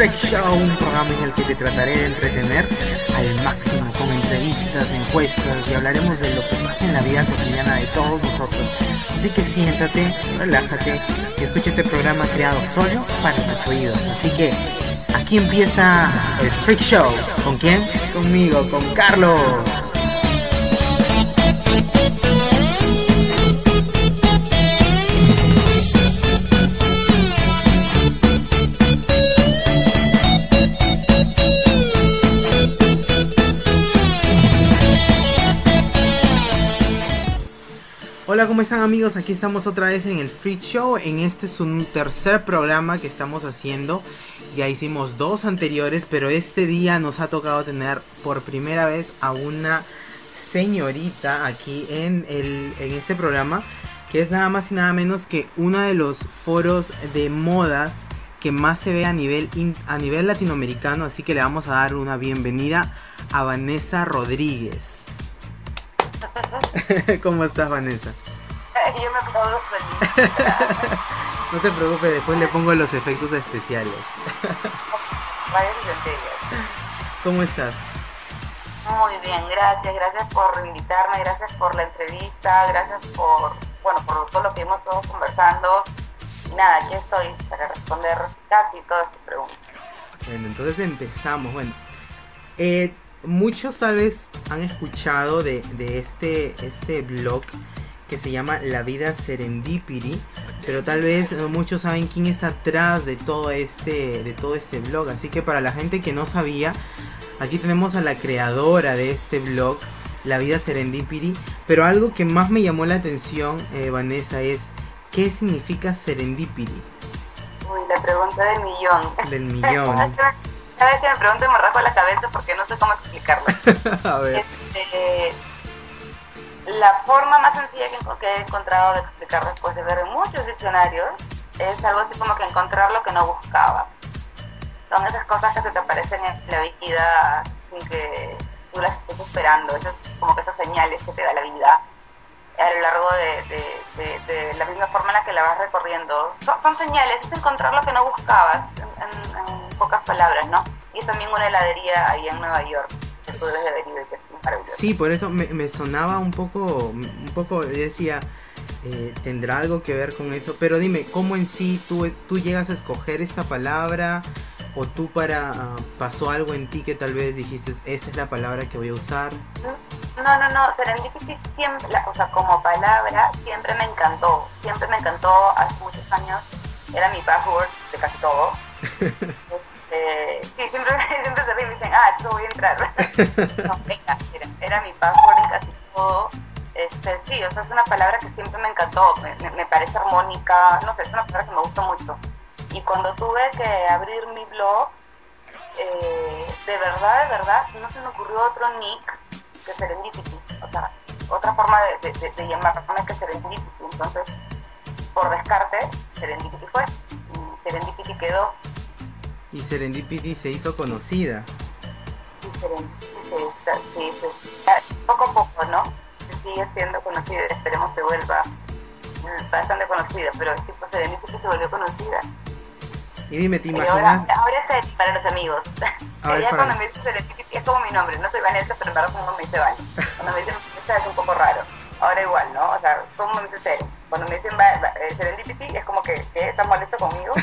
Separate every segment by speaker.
Speaker 1: Freak Show, un programa en el que te trataré de entretener al máximo con entrevistas, encuestas y hablaremos de lo que pasa en la vida cotidiana de todos nosotros. Así que siéntate, relájate y escucha este programa creado solo para tus oídos. Así que aquí empieza el Freak Show. ¿Con quién? Conmigo, con Carlos. Hola, ¿cómo están amigos? Aquí estamos otra vez en el Freak Show. En este es un tercer programa que estamos haciendo. Ya hicimos dos anteriores, pero este día nos ha tocado tener por primera vez a una señorita aquí en este programa, que es nada más y nada menos que uno de los foros de modas que más se ve a nivel latinoamericano. Así que le vamos a dar una bienvenida a Vanessa Rodríguez. ¿Cómo estás, Vanessa?
Speaker 2: Yo me pongo feliz.
Speaker 1: No te preocupes, después le pongo los efectos especiales.
Speaker 2: Varias centellas.
Speaker 1: ¿Cómo estás?
Speaker 2: Muy bien, gracias por invitarme, gracias por la entrevista, gracias por todo lo que hemos estado conversando. Y nada, aquí estoy para responder casi todas tus preguntas.
Speaker 1: Bueno, entonces empezamos. Bueno, muchos tal vez han escuchado de este blog que se llama La Vida Serendipity, pero tal vez muchos saben quién está atrás de todo este blog. Así que para la gente que no sabía, aquí tenemos a la creadora de este blog, La Vida Serendipity. Pero algo que más me llamó la atención, Vanessa, es ¿qué significa serendipity?
Speaker 2: Uy, la pregunta del millón.
Speaker 1: Del millón.
Speaker 2: Cada vez que me pregunto me rasgo la cabeza porque no sé cómo explicarlo.
Speaker 1: A ver.
Speaker 2: La forma más sencilla que he encontrado de explicar después de ver muchos diccionarios es algo así como que encontrar lo que no buscaba. Son esas cosas que se te aparecen en la vida sin que tú las estés esperando. Esas, como que esas señales que te da la vida a lo largo de la misma forma en la que la vas recorriendo. Son señales, es encontrar lo que no buscabas, en pocas palabras, ¿no? Y es también una heladería ahí en Nueva York, que tú debes de haber ido y que es maravilloso.
Speaker 1: Sí, por eso me sonaba un poco, yo decía, ¿tendrá algo que ver con eso? Pero dime, ¿cómo en sí tú llegas a escoger esta palabra? ¿O tú pasó algo en ti que tal vez dijiste, esa es la palabra que voy a usar?
Speaker 2: No, serendipity siempre, como palabra, siempre me encantó, hace muchos años, era mi password de casi todo. Sí, siempre se ríen y dicen, esto voy a entrar. No, venga, era mi password en casi todo. Sí, es una palabra que siempre me encantó, me parece armónica, no sé, es una palabra que me gusta mucho. Y cuando tuve que abrir mi blog, de verdad, no se me ocurrió otro nick que Serendipity, o sea, otra forma de llamarme que Serendipity. Entonces, por descarte, Serendipity fue, y Serendipity quedó.
Speaker 1: Y Serendipity se hizo conocida.
Speaker 2: Y Serendipity poco a poco, ¿no? Sigue siendo conocida, esperemos se vuelva bastante conocida, pero sí, pues Serendipity se volvió conocida.
Speaker 1: Y dime, ¿te imaginas?
Speaker 2: Ahora es para los amigos. Ya cuando me dicen Serendipity es como mi nombre, no soy Vanessa, pero en verdad como me dice Van. Cuando me dicen Vanessa es un poco raro. Ahora igual, ¿no? O sea, ¿cómo me dice Seren? Cuando me dicen Serendipity es como que ¿estás molesto conmigo?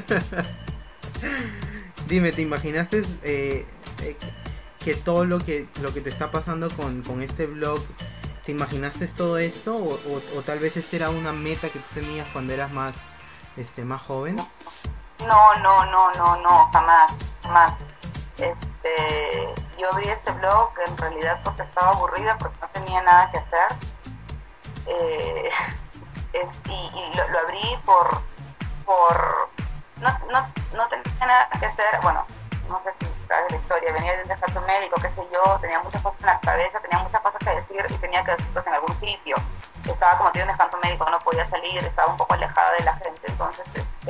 Speaker 1: Dime, ¿te imaginaste que todo lo que te está pasando con este blog, te imaginaste todo esto? O tal vez era una meta que tú tenías cuando eras más joven?
Speaker 2: No, jamás. Yo abrí este blog en realidad porque estaba aburrida, porque no tenía nada que hacer. Y lo abrí por no tenía nada que hacer. Bueno, no sé si sabes la historia, venía del descanso médico, qué sé yo, tenía muchas cosas en la cabeza, tenía muchas cosas que decir y tenía que decirlas en algún sitio. Estaba como en descanso médico, no podía salir, estaba un poco alejada de la gente, entonces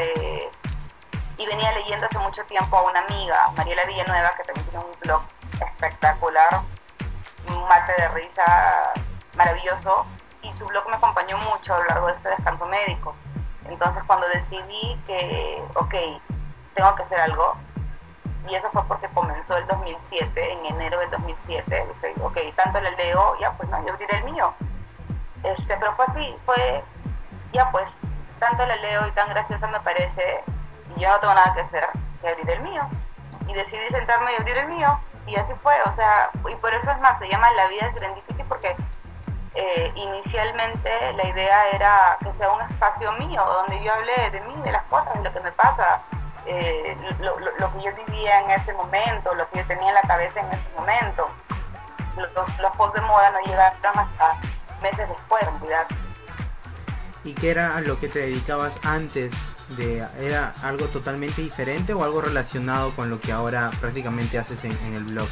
Speaker 2: y venía leyendo hace mucho tiempo a una amiga, Mariela Villanueva, que también tiene un blog espectacular, un mate de risa maravilloso, y su blog me acompañó mucho a lo largo de este descanso médico. Entonces cuando decidí que, tengo que hacer algo, y eso fue porque comenzó el 2007, en enero del 2007. Dije, ok, tanto le leo, ya pues no, yo abriré el mío. Pero fue así, fue, ya pues, tanto le leo y tan graciosa me parece, y yo no tengo nada que hacer, que abrir el mío. Y decidí sentarme y abrir el mío, y así fue, o sea, y por eso es más, se llama La vida de Serendipity, porque inicialmente la idea era que sea un espacio mío, donde yo hable de mí, de las cosas, de lo que me pasa, lo que yo vivía en ese momento, lo que yo tenía en la cabeza en ese momento. Los posts de moda no llegaron hasta meses después, en realidad.
Speaker 1: ¿Y qué era a lo que te dedicabas antes? ¿Era algo totalmente diferente o algo relacionado con lo que ahora prácticamente haces en el blog?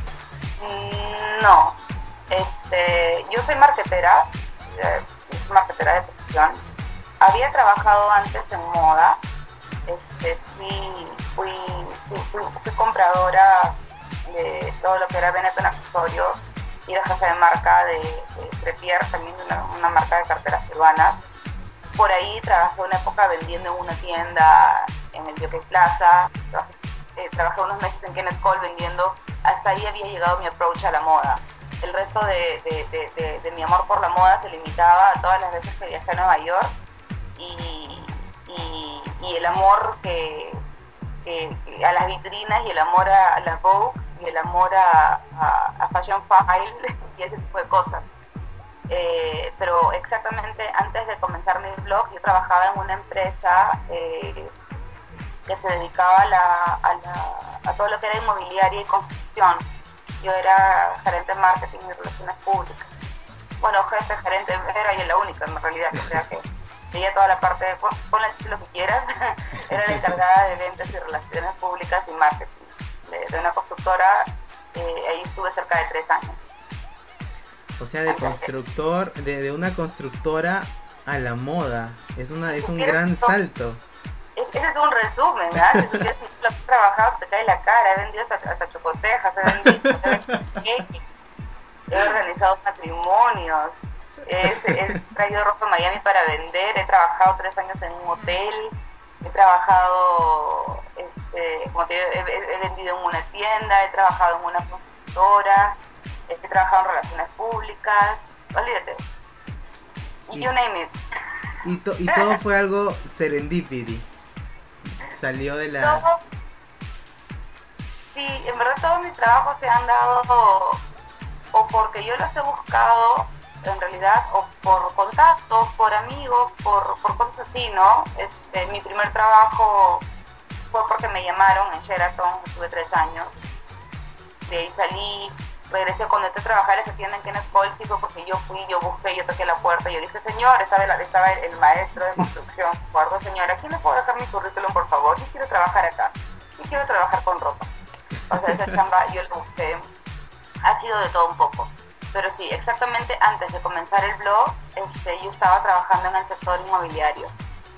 Speaker 2: No, yo soy marketera, marketera de profesión. Había trabajado antes en moda, fui compradora de todo lo que era Benetton accesorios y de jefe de marca de Trepier, también de una marca de carteras peruanas. Por ahí trabajé una época vendiendo en una tienda en el Jockey Plaza, trabajé unos meses en Kenneth Cole vendiendo. Hasta ahí había llegado mi approach a la moda. El resto de mi amor por la moda se limitaba a todas las veces que viajé a Nueva York y el amor a las vitrinas y el amor a la Vogue y el amor a Fashion File y ese tipo de cosas. Pero exactamente antes de comenzar mi blog yo trabajaba en una empresa que se dedicaba a todo lo que era inmobiliaria y construcción. Yo era gerente de marketing y relaciones públicas. Bueno, gerente, era yo la única en realidad, o sea que veía toda la parte de, ponle lo que quieras, era la encargada de ventas y relaciones públicas y marketing de una constructora. Ahí estuve cerca de 3 años.
Speaker 1: O sea, de una constructora a la moda, es un gran salto.
Speaker 2: Ese es un resumen, ¿ah? Si supieras lo que he trabajado, te cae la cara. He vendido hasta chocotejas, he vendido cake, he organizado matrimonios, he traído ropa a Miami para vender, he trabajado 3 años en un hotel, he trabajado, como te digo, he vendido en una tienda, he trabajado en una constructora, he trabajado en relaciones públicas, olvídate. You name it.
Speaker 1: Y todo fue algo serendipity. Salió de la...
Speaker 2: Todo, sí, en verdad todos mis trabajos se han dado o porque yo los he buscado en realidad, o por contactos, por amigos, por cosas así, ¿no? Mi primer trabajo fue porque me llamaron en Sheraton, estuve 3 años, de ahí salí, regresé cuando entré a trabajar en esa tienda en Kenneth Cole, sí fue porque yo fui, yo busqué, yo toqué la puerta, yo dije, señor, estaba el maestro de construcción, guardo, señora, ¿quién me puede dejar mi currículum, por favor? Yo quiero trabajar acá, yo quiero trabajar con ropa. O sea, esa chamba yo lo busqué, ha sido de todo un poco. Pero sí, exactamente antes de comenzar el blog, yo estaba trabajando en el sector inmobiliario.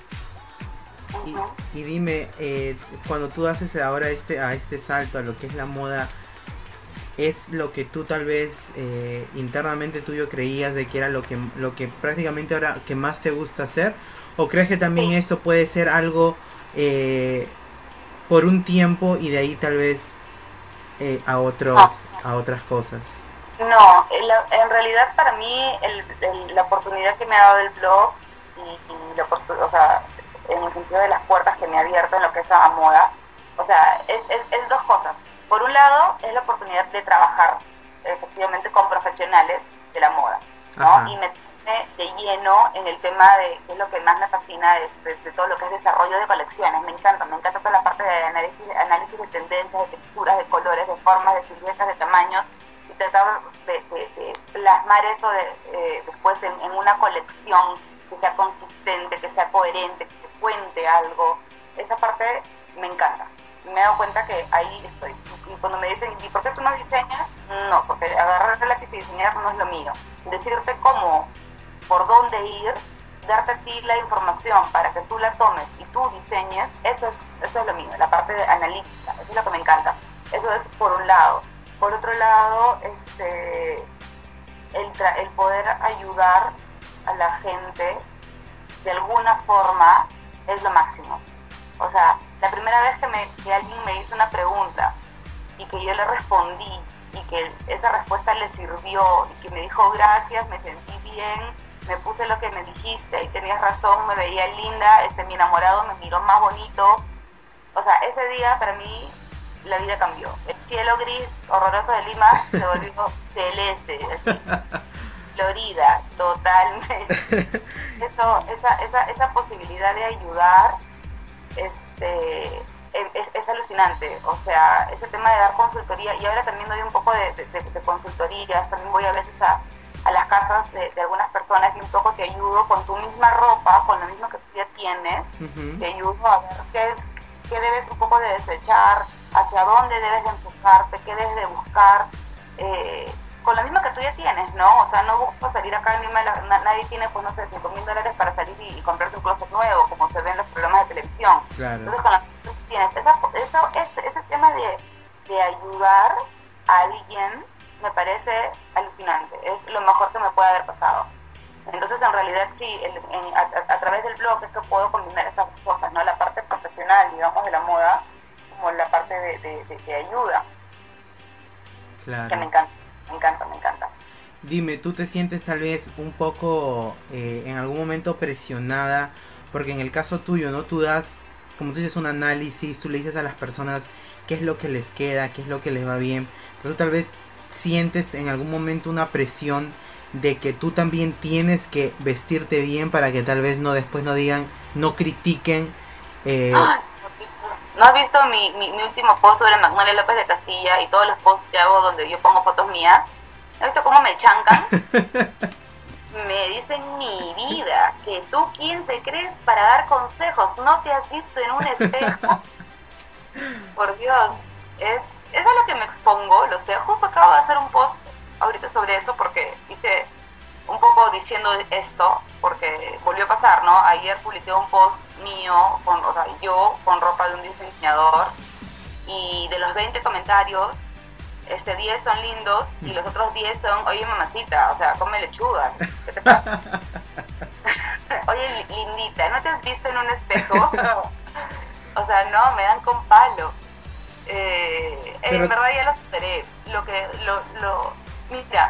Speaker 1: Y dime, cuando tú haces ahora a este salto a lo que es la moda, ¿es lo que tú tal vez internamente tuyo creías de que era lo que prácticamente ahora que más te gusta hacer? ¿O crees que también esto puede ser algo por un tiempo y de ahí tal vez a otras cosas?
Speaker 2: No, en realidad para mí la oportunidad que me ha dado el blog o sea, en el sentido de las puertas que me ha abierto en lo que es la moda, o sea, es 2 cosas. Por un lado, es la oportunidad de trabajar efectivamente con profesionales de la moda, ¿no? Ajá. Y meterme de lleno en el tema de que es lo que más me fascina de todo lo que es desarrollo de colecciones. Me encanta toda la parte de análisis de tendencias, de texturas, de colores, de formas, de siluetas, de tamaños, y tratar de plasmar eso después en una colección que sea consistente, que sea coherente, que cuente algo. Esa parte me encanta. Me he dado cuenta que ahí estoy. Y cuando me dicen, ¿y por qué tú no diseñas? No, porque agarrar el lápiz y diseñar no es lo mío. Decirte cómo, por dónde ir, darte a ti la información para que tú la tomes y tú diseñes, eso es lo mío, la parte de analítica, eso es lo que me encanta. Eso es por un lado. Por otro lado, el poder ayudar a la gente de alguna forma es lo máximo. O sea, la primera vez que alguien me hizo una pregunta y que yo le respondí y que esa respuesta le sirvió y que me dijo gracias, me sentí bien, me puse lo que me dijiste y tenías razón, me veía linda, mi enamorado me miró más bonito. O sea, ese día para mí la vida cambió. El cielo gris horroroso de Lima se volvió celeste, así, florida, totalmente. Esa posibilidad de ayudar es alucinante. O sea, ese tema de dar consultoría, y ahora también doy un poco de consultorías, también voy a veces a las casas de algunas personas y un poco te ayudo con tu misma ropa, con lo mismo que tú ya tienes, te ayudo a ver qué debes un poco de desechar, hacia dónde debes de enfocarte, qué debes de buscar, con lo mismo que tú ya tienes, ¿no? O sea, no busco salir acá en Lima, nadie tiene, pues no sé, $5,000 para salir y comprarse un closet nuevo, como se ve en los programas de televisión.
Speaker 1: Claro.
Speaker 2: Entonces, con lo que tú tienes, ese tema de ayudar a alguien me parece alucinante, es lo mejor que me puede haber pasado. Entonces, en realidad, sí, a través del blog es que puedo combinar estas dos cosas, ¿no? La parte profesional, digamos, de la moda, como la parte de ayuda.
Speaker 1: Claro.
Speaker 2: Que me encanta. Me encanta.
Speaker 1: Dime, ¿tú te sientes tal vez un poco en algún momento presionada? Porque en el caso tuyo, ¿no? Tú das, como tú dices, un análisis, tú le dices a las personas qué es lo que les queda, qué es lo que les va bien. Pero tú tal vez sientes en algún momento una presión de que tú también tienes que vestirte bien para que tal vez después no digan, no critiquen.
Speaker 2: ¿No has visto mi último post sobre Magnolia López de Castilla y todos los posts que hago donde yo pongo fotos mías? ¿Has visto cómo me chancan? Me dicen, mi vida, que tú quién te crees para dar consejos, no te has visto en un espejo. Por Dios, es a lo que me expongo, lo sé. Justo acabo de hacer un post ahorita sobre eso porque hice un poco diciendo esto, porque volvió a pasar, ¿no? Ayer publiqué un post mío, yo con ropa de un diseñador, y de los 20 comentarios, 10 son lindos y los otros 10 son, oye mamacita, o sea, come lechugas, ¿qué te pasa? Oye lindita, ¿no te has visto en un espejo? O sea, no, me dan con palo. Pero... En verdad ya lo superé. Mira,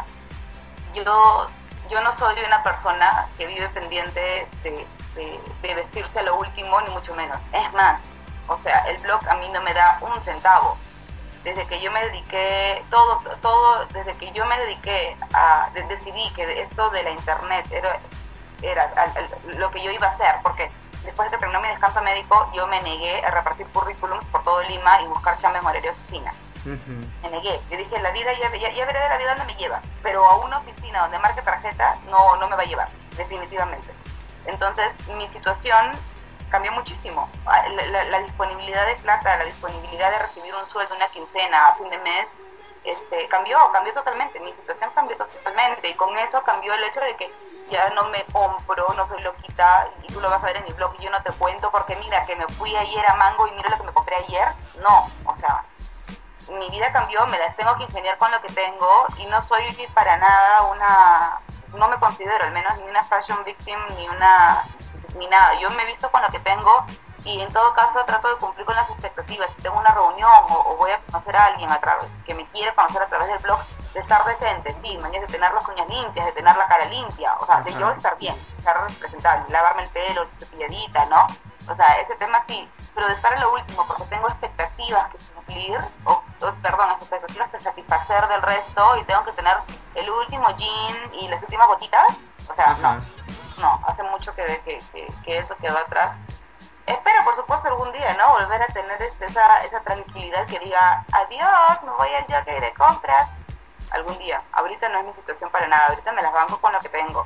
Speaker 2: yo no soy una persona que vive pendiente de vestirse a lo último, ni mucho menos. Es más, o sea, el blog a mí no me da un centavo. Desde que yo me dediqué, desde que yo me dediqué decidí que esto de la internet era lo que yo iba a hacer, porque después de que terminó mi descanso médico, yo me negué a repartir currículums por todo Lima y buscar chamba en horario de oficina. Me negué. Yo dije, la vida ya veré de la vida dónde me lleva, pero a una oficina donde marque tarjeta no me va a llevar, definitivamente. Entonces, mi situación cambió muchísimo. La disponibilidad de plata, la disponibilidad de recibir un sueldo, una quincena a fin de mes, cambió totalmente. Mi situación cambió totalmente, y con eso cambió el hecho de que ya no me compro, no soy loquita, y tú lo vas a ver en mi blog, y yo no te cuento porque mira que me fui ayer a Mango y mira lo que me compré ayer. No, o sea, mi vida cambió, me las tengo que ingeniar con lo que tengo, y no soy para nada no me considero al menos ni una fashion victim ni nada. Yo me he visto con lo que tengo, y en todo caso trato de cumplir con las expectativas. Si tengo una reunión o voy a conocer a alguien que me quiere conocer a través del blog, de estar decente, sí, mañana de tener las uñas limpias, de tener la cara limpia, o sea, de yo estar bien, estar presentable, lavarme el pelo, cepilladita, ¿no? O sea, ese tema sí, pero de estar en lo último porque tengo expectativas que cumplir, expectativas que satisfacer del resto, y tengo que tener el último jean y las últimas botitas, o sea, no, hace mucho que eso quedó atrás. Espero, por supuesto, algún día, ¿no? Volver a tener esa tranquilidad que diga, adiós, me voy al Jockey de compras. Algún día. Ahorita no es mi situación para nada. Ahorita me las banco con lo que tengo.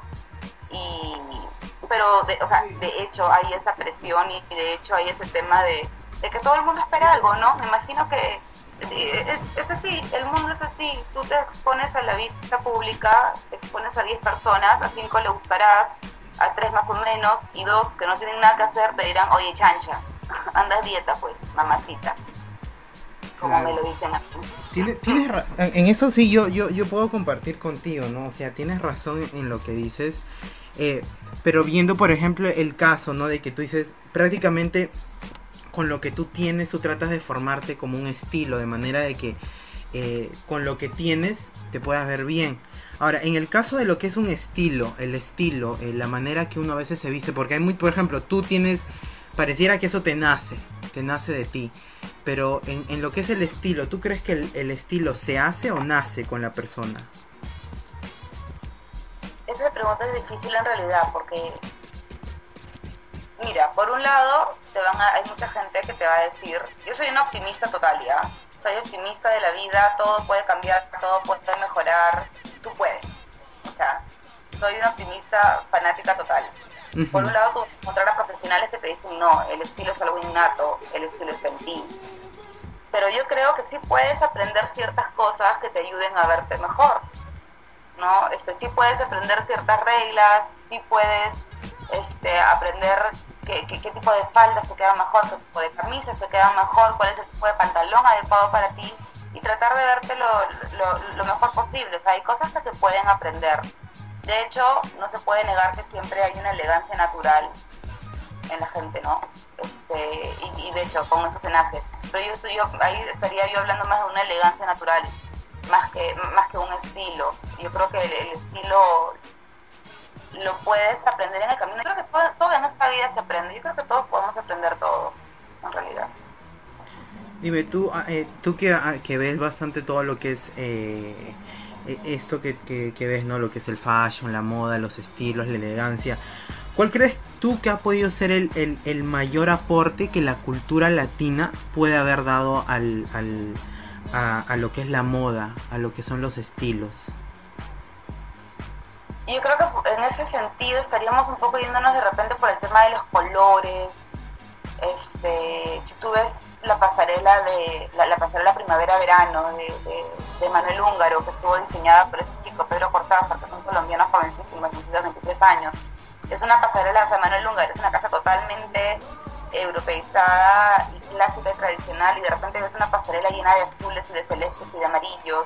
Speaker 2: Pero, de hecho, hay esa presión, y de hecho hay ese tema de que todo el mundo espera algo, ¿no? Me imagino que es así, el mundo es así. Tú te expones a la vista pública, te expones a 10 personas, a 5 le gustarás, a 3 más o menos, y 2 que no tienen nada que hacer te dirán, oye chancha, andas dieta pues, mamacita, como claro. Me lo dicen a mí.
Speaker 1: En eso sí yo puedo compartir contigo, ¿no? O sea, tienes razón en lo que dices, pero viendo por ejemplo el caso, ¿no? De que tú dices, prácticamente con lo que tú tienes, tú tratas de formarte como un estilo, de manera de que con lo que tienes te puedas ver bien. Ahora, en el caso de lo que es un estilo, el estilo, la manera que uno a veces se viste, porque hay muy, por ejemplo, tú tienes, pareciera que eso te nace de ti, pero en lo que es el estilo, ¿tú crees que el estilo se hace o nace con la persona?
Speaker 2: Esa pregunta es difícil en realidad porque, mira, por un lado, hay mucha gente que te va a decir, yo soy una optimista total, ¿ya? Soy optimista de la vida, todo puede cambiar, todo puede mejorar, tú puedes. O sea, soy una optimista fanática total. Por un lado, tú encontrar a profesionales que te dicen, no, el estilo es algo innato, el estilo es en ti. Pero yo creo que sí puedes aprender ciertas cosas que te ayuden a verte mejor, ¿no? Sí puedes aprender ciertas reglas, sí puedes aprender qué tipo de faldas te quedan mejor, qué tipo de camisas te quedan mejor, cuál es el tipo de pantalón adecuado para ti y tratar de verte lo mejor posible. O sea, hay cosas que se pueden aprender. De hecho, no se puede negar que siempre hay una elegancia natural en la gente, ¿no? Y de hecho, con eso se nace. Pero ahí estaría yo hablando más de una elegancia natural, más que un estilo. Yo creo que el estilo lo puedes aprender en el camino. Yo creo que todo en esta vida se aprende. Yo creo que todos podemos aprender todo, en realidad.
Speaker 1: Dime, tú que ves bastante todo lo que es esto que ves, ¿no? Lo que es el fashion, la moda, los estilos, la elegancia. ¿Cuál crees tú que ha podido ser el mayor aporte que la cultura latina puede haber dado a lo que es la moda, a lo que son los estilos?
Speaker 2: Yo creo que en ese sentido estaríamos un poco yéndonos de repente por el tema de los colores. Si tú ves la pasarela la pasarela primavera-verano de Manuel Húngaro, que estuvo diseñada por ese chico Pedro Cortázar, que es un colombiano jovencísimo, de 23 años. Es una pasarela, o sea, Manuel Húngaro es una casa totalmente europeizada y clásica y tradicional, y de repente ves una pasarela llena de azules y de celestes y de amarillos.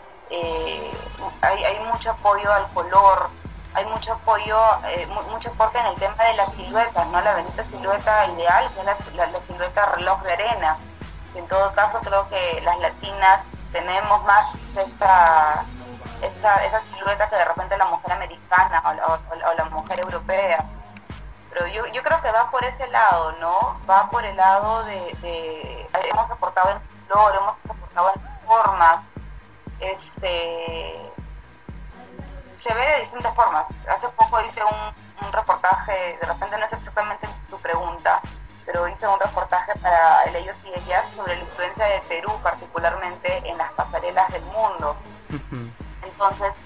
Speaker 2: Hay mucho apoyo al color, hay mucho apoyo, mucho aporte en el tema de las siluetas, ¿no? La bendita silueta ideal, que es la silueta reloj de arena. En todo caso, creo que las latinas tenemos más esa silueta que de repente la mujer americana o la mujer europea. Pero yo creo que va por ese lado, ¿no? Va por el lado hemos aportado en color, hemos aportado en formas. Se ve de distintas formas. Hace poco hice un reportaje, de repente no es exactamente tu pregunta, pero hice un reportaje para el Ellos y Ellas sobre la influencia de Perú, particularmente en las pasarelas del mundo. Entonces,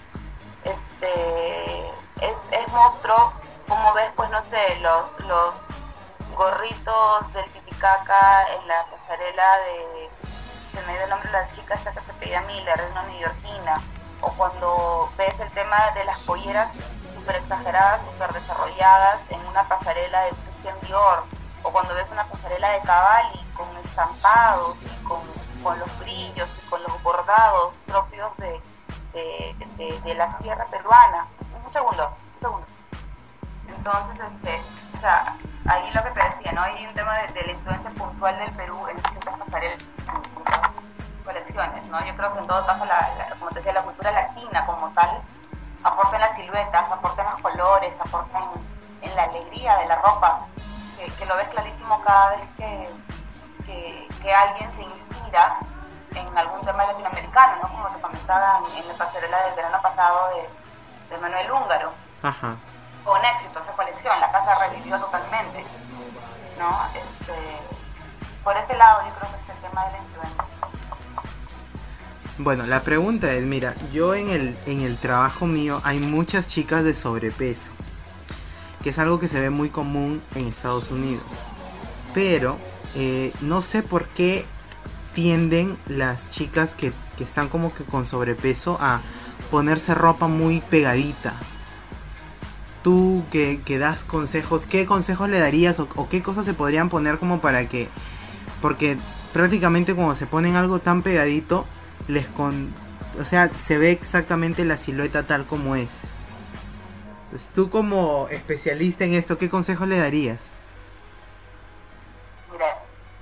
Speaker 2: es monstruo, como ves, pues no sé, los gorritos del Titicaca en la pasarela se me dio el nombre de la chica esta que se pedía Miller, es una neoyorquina, o cuando ves el tema de las polleras súper exageradas, súper desarrolladas en una pasarela de Christian Dior, o cuando ves una pasarela de Cavalli con estampados y con los brillos y con los bordados propios de la sierra peruana. Un segundo. Entonces, o sea, ahí lo que te decía, ¿no? Hay un tema de la influencia puntual del Perú en distintas pasarelas, colecciones, ¿no? Yo creo que en todo caso, como te decía, la cultura latina como tal aporta en las siluetas, aporta en los colores, aporta en la alegría de la ropa, que lo ves clarísimo cada vez que alguien se inspira en algún tema latinoamericano, ¿no? Como te comentaba en la pasarela del verano pasado de Manuel Húngaro.
Speaker 1: Ajá.
Speaker 2: Fue un éxito esa colección, la casa revivió totalmente, ¿no? Por ese lado yo creo que es el tema de la influencia.
Speaker 1: Bueno, la pregunta es, mira, yo en el trabajo mío hay muchas chicas de sobrepeso, que es algo que se ve muy común en Estados Unidos, pero no sé por qué tienden las chicas que están como que con sobrepeso a ponerse ropa muy pegadita. Tú que das consejos, ¿qué consejos le darías o qué cosas se podrían poner como para que, porque prácticamente cuando se ponen algo tan pegadito, o sea, se ve exactamente la silueta tal como es. Entonces, tú como especialista en esto, ¿qué consejos le darías?
Speaker 2: Mira,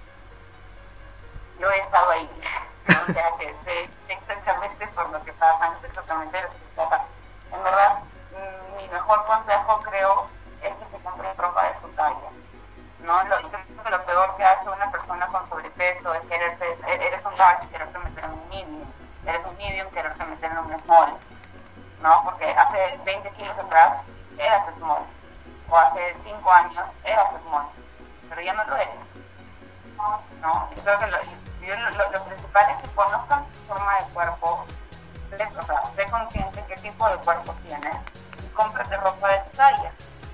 Speaker 2: lo que pasa, no sé exactamente de lo que se trata. En verdad, mi mejor consejo creo es que se compre ropa de su talla. ¿No? Yo creo que lo peor que hace una persona con sobrepeso es quererte, eres un large, quererte meter en un medium, eres un medium, quererte meter en un small, ¿no? Porque hace 20 kilos atrás eras small, o hace 5 años eras small, pero ya no lo eres, ¿no? Yo creo que lo principal es que conozcan su forma de cuerpo, sé consciente qué tipo de cuerpo tienes y cómprate ropa de tu talla.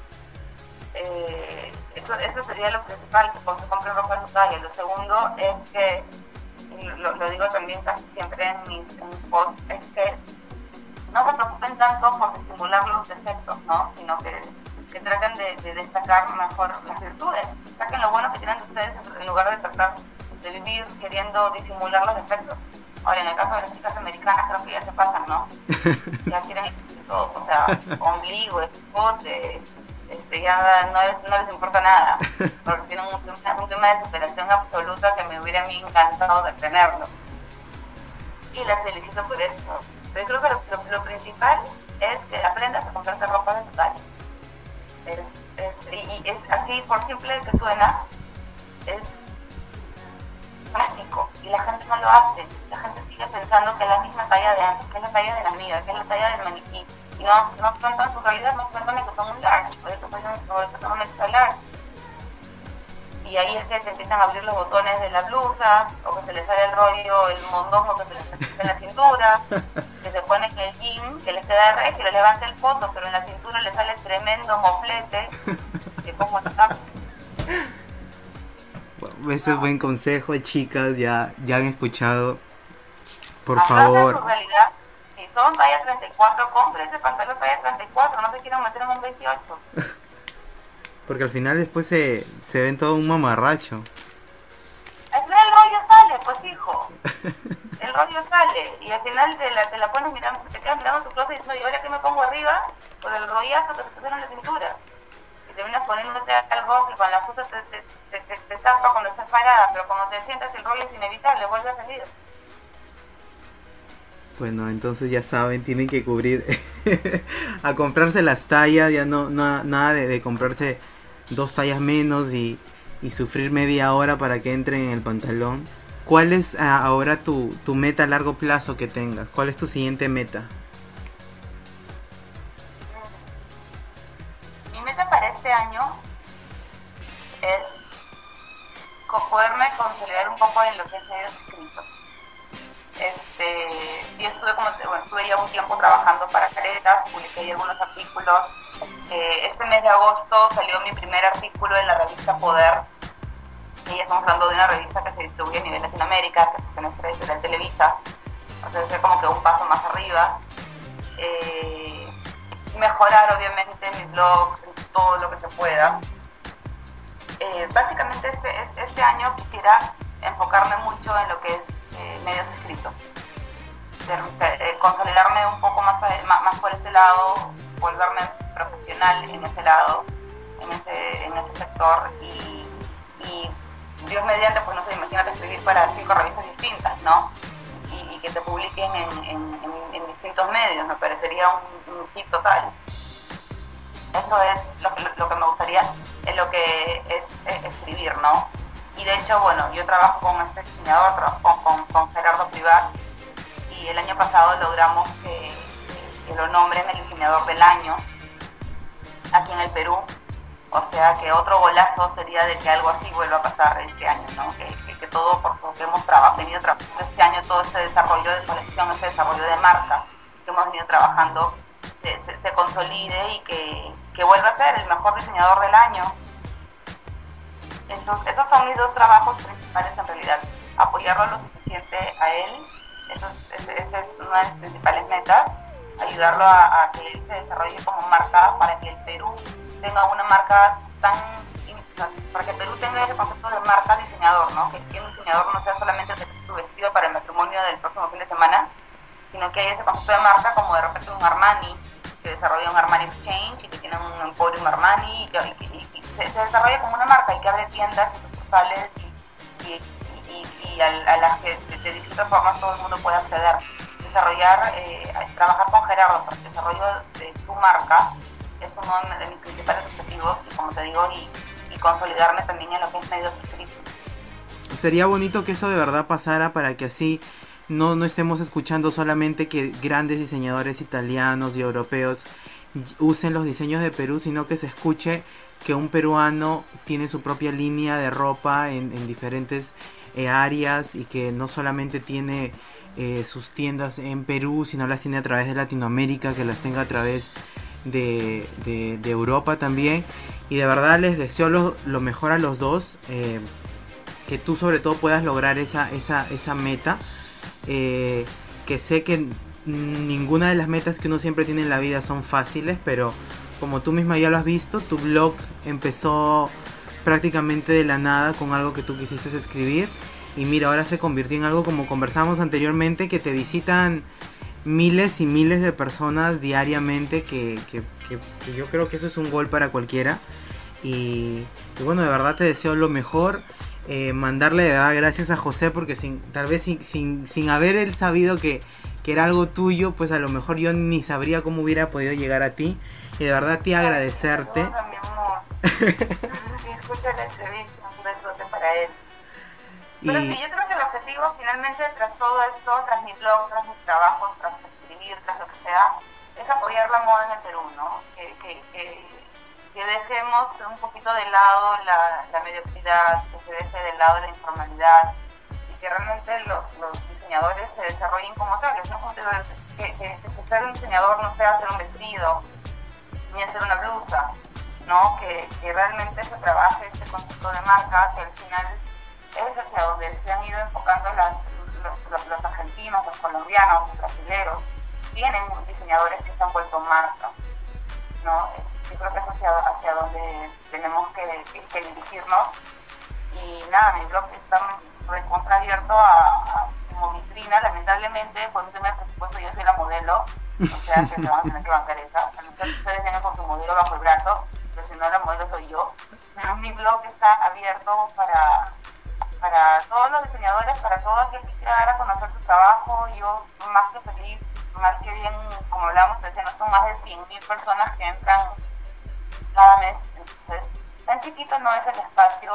Speaker 2: Eso sería lo principal, que compren ropa de su talla. Lo segundo es que, lo digo también casi siempre en mis posts, es que no se preocupen tanto por disimular los defectos, ¿no? Sino que traten de destacar mejor las virtudes. Saquen lo bueno que tienen ustedes en lugar de tratar de vivir queriendo disimular los defectos. Ahora, en el caso de las chicas americanas creo que ya se pasan, ¿no? Ya tienen todo, o sea, ombligo, escote, ya no les importa nada, porque tienen un tema de superación absoluta que me hubiera a mí encantado de tenerlo. Y las felicito por eso. Pero yo creo que lo principal es que aprendas a comprarte ropa de tu talla. Y es así, por simple que suena, es básico. Y la gente no lo hace. La gente sigue pensando que es la misma talla de antes, que es la talla de la amiga, que es la talla del maniquí. Y no cuentan su realidad, no cuentan que son un large, o que son un extra large. Y ahí es que se empiezan a abrir los botones de la blusa, o que se les sale el rollo, el mondongo que se les sale en la cintura, que se ponen el jean, que les queda re, que le levanta el fondo, pero en la cintura le sale tremendo moflete, que como está.
Speaker 1: Bueno, ese es buen consejo, chicas, ya han escuchado. Por
Speaker 2: Afronten
Speaker 1: favor.
Speaker 2: su realidad. Si son talla 34, compren ese pantalón talla 34, no se quieran meter en un 28.
Speaker 1: Porque al final después se ven todo un mamarracho.
Speaker 2: Al final el rollo sale, pues hijo. El rollo sale. Y al final te la pones mirando, te quedas mirando tu closet diciendo, ¿y ahora qué me pongo arriba? Por el rollazo que se te sale en la cintura. Y terminas poniéndote algo que con la fuerza te tapa cuando estás parada, pero cuando te sientas el rollo es inevitable, vuelve a salir.
Speaker 1: Bueno, entonces ya saben, tienen que cubrir a comprarse las tallas, ya nada de comprarse 2 tallas menos y sufrir media hora para que entren en el pantalón. ¿Cuál es ahora tu meta a largo plazo que tengas? ¿Cuál es tu siguiente meta?
Speaker 2: Mi meta para este año es poderme consolidar un poco en lo que es medios escritos. Yo estuve ya un tiempo trabajando para Caretas, publiqué algunos artículos. Este mes de agosto salió mi primer artículo en la revista Poder. Y ya estamos hablando de una revista que se distribuye a nivel Latinoamérica, que pertenece a la editorial Televisa. Entonces es como que un paso más arriba. Mejorar obviamente mis blogs, todo lo que se pueda. Básicamente este año quisiera enfocarme mucho en lo que es medios escritos, consolidarme un poco más por ese lado, volverme profesional en ese lado, en ese sector y Dios mediante, pues no sé, imagínate escribir para 5 revistas distintas, ¿no? Y que te publiquen en distintos medios, me parecería un hit total. Eso es lo que me gustaría, en lo que es escribir, ¿no? Y de hecho, bueno, yo trabajo con este diseñador, trabajo con Gerardo Privat, y el año pasado logramos que lo nombren el diseñador del año aquí en el Perú. O sea que otro golazo sería de que algo así vuelva a pasar este año, ¿no? Que todo, porque hemos venido trabajando este año, todo este desarrollo de colección, este desarrollo de marca que hemos venido trabajando, se consolide y que vuelva a ser el mejor diseñador del año. Esos son mis 2 trabajos principales en realidad. Apoyarlo lo suficiente a él, esa es una de las principales metas. Ayudarlo a que él se desarrolle como marca para que el Perú tenga una marca para que el Perú tenga ese concepto de marca diseñador, ¿no? Que un diseñador no sea solamente tu vestido para el matrimonio del próximo fin de semana, sino que haya ese concepto de marca como de repente un Armani, que desarrolla un Armani Exchange y que tiene un Emporium Armani y se desarrolla como una marca y que abre tiendas y sucursales y a las que de distintas formas todo el mundo puede acceder. desarrollar, trabajar con Gerardo para el desarrollo de tu marca es uno de mis principales objetivos, y como te digo, y consolidarme también en lo que es medios escritos.
Speaker 1: Sería bonito que eso de verdad pasara para que así no estemos escuchando solamente que grandes diseñadores italianos y europeos usen los diseños de Perú, sino que se escuche que un peruano tiene su propia línea de ropa en diferentes áreas, y que no solamente tiene sus tiendas en Perú, sino las tiene a través de Latinoamérica, que las tenga a través de Europa también. Y de verdad les deseo lo mejor a los dos, que tú sobre todo puedas lograr esa meta, que sé que ninguna de las metas que uno siempre tiene en la vida son fáciles, pero como tú misma ya lo has visto, tu blog empezó prácticamente de la nada con algo que tú quisiste escribir, y mira, ahora se convirtió en algo, como conversamos anteriormente, que te visitan miles y miles de personas diariamente, que yo creo que eso es un gol para cualquiera. Y bueno, de verdad te deseo lo mejor. Mandarle de verdad gracias a José, porque tal vez sin haber él sabido que era algo tuyo, pues a lo mejor yo ni sabría cómo hubiera podido llegar a ti. Y de verdad te agradecerte.
Speaker 2: Escucha la entrevista, un besote para él. Pero sí, yo creo que el objetivo finalmente tras todo esto, tras mi blog, tras mis trabajos, tras escribir, tras lo que sea, es apoyar la moda en el Perú, ¿no? Que dejemos un poquito de lado la mediocridad, que se deje de lado la informalidad, y que realmente los diseñadores se desarrollen como tales, ¿no? Que ser un diseñador no sea hacer un vestido, ni hacer una blusa, ¿no? Que realmente se trabaje este concepto de marca, que al final es hacia donde se han ido enfocando los argentinos, los colombianos, los brasileños. Tienen diseñadores que se han vuelto marca, ¿no? Yo creo que es hacia donde tenemos que dirigirnos. Y nada, mi blog está recontra abierto como vitrina. Lamentablemente, por un tema de presupuesto, yo soy la modelo, o sea que se van a tener que bancar esa. A no ser que ustedes vengan con su modelo bajo el brazo, pero si no, la modelo soy yo. Pero mi blog está abierto para todos los diseñadores, para todo aquel que quiera dar a conocer su trabajo. Yo más que feliz, más que bien, como hablábamos recién, son más de 100.000 personas que entran cada mes. Entonces, tan chiquito no es el espacio,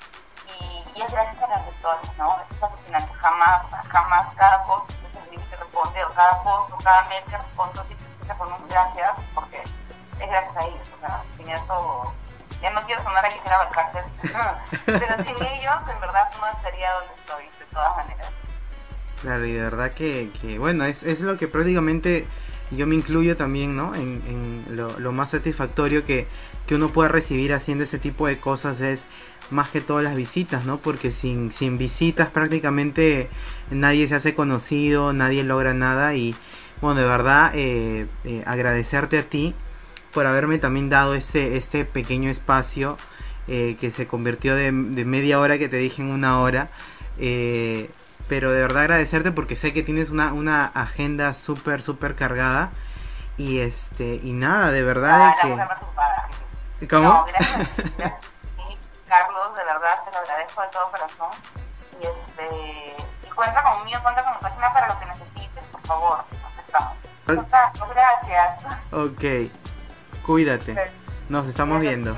Speaker 2: y es gracias a las lectores, ¿no? Es fascinante. Jamás cada post que responde, o cada post, o cada mail que respondo, siempre con un gracias, porque es gracias a ellos. O sea, sin eso, ya no quiero sonar a Gisela Valcárcel, pero sin ellos, en verdad, no estaría donde estoy, de todas maneras.
Speaker 1: Claro, y de verdad que bueno, es lo que prácticamente yo me incluyo también, ¿no? En lo más satisfactorio que uno puede recibir haciendo ese tipo de cosas es más que todas las visitas, ¿no? Porque sin visitas prácticamente nadie se hace conocido, nadie logra nada. Y bueno, de verdad agradecerte a ti por haberme también dado este pequeño espacio, que se convirtió de media hora que te dije en una hora. Pero de verdad agradecerte, porque sé que tienes una agenda súper cargada. Y y nada, de verdad ¿Cómo?
Speaker 2: No, gracias. Carlos, de verdad te lo agradezco de todo corazón. Y cuenta conmigo, cuenta con mi página para lo que necesites, por favor. Aceptamos. Gracias.
Speaker 1: Ok, cuídate. Nos estamos viendo.